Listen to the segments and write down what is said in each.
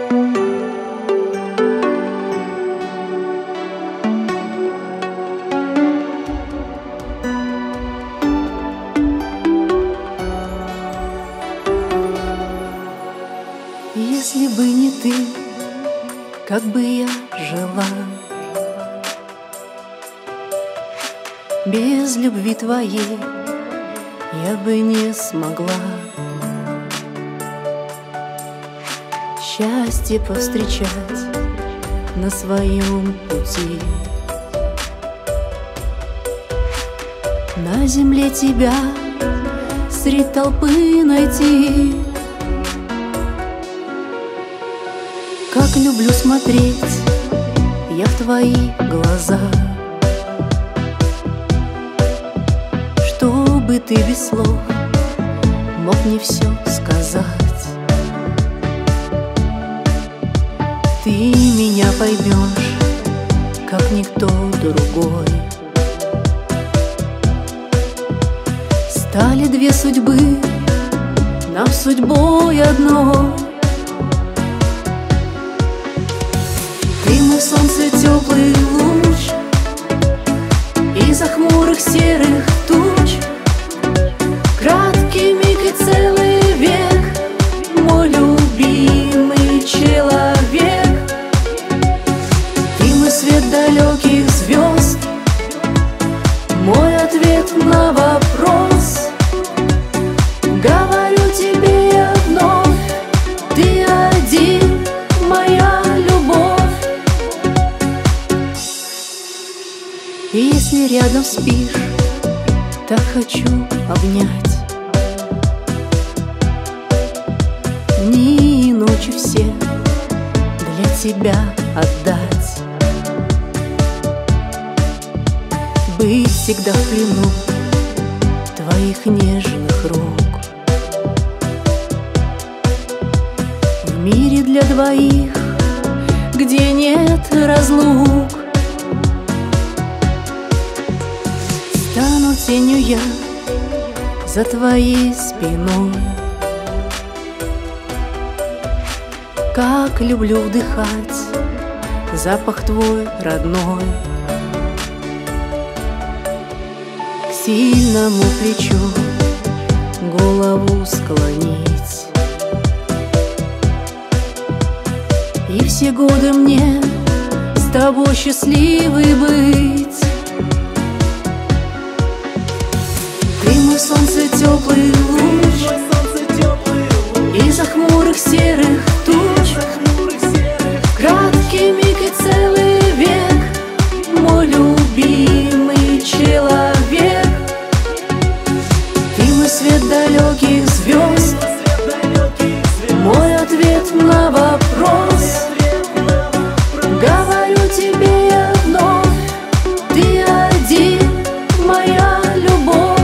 Если бы не ты, как бы я жила? Без любви твоей я бы не смогла счастье повстречать на своем пути. На земле тебя средь толпы найти. Как люблю смотреть я в твои глаза, чтобы ты без слов мог мне все сказать. Ты меня поймешь, как никто другой. Стали две судьбы нам судьбой одной. Ты мой солнце, теплый луч из-за хмурых серых туч. Краткий миг и целый век, мой любимый человек. Ты мой свет далеких звезд, мой ответ на вопрос. Говорю тебе я вновь, ты один, моя любовь. И если рядом спишь, так хочу обнять. Дни и ночи все для тебя отдать. Быть всегда в плену твоих нежных рук. В мире для двоих, где нет разлук. Стану тенью я за твоей спиной. Как люблю вдыхать запах твой родной. К сильному плечу голову склонить. И все годы мне с тобой счастливой быть. Ты мой солнце, теплый луч из-за хмурых серых туч. Краткий миг и целый век, мой любимый человек. Ты мой свет далеких звезд, мой ответ на вопрос. Говорю тебе я вновь, ты один, моя любовь.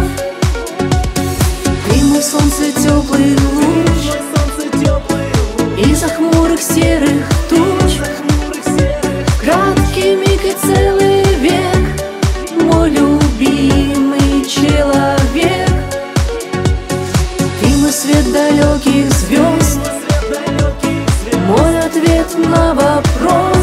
Ты мой солнце, теплый луч из-за хмурых серых туч. Краткий миг и целый век, мой любимый человек. Ты мой свет далеких звезд, мой ответ на вопрос.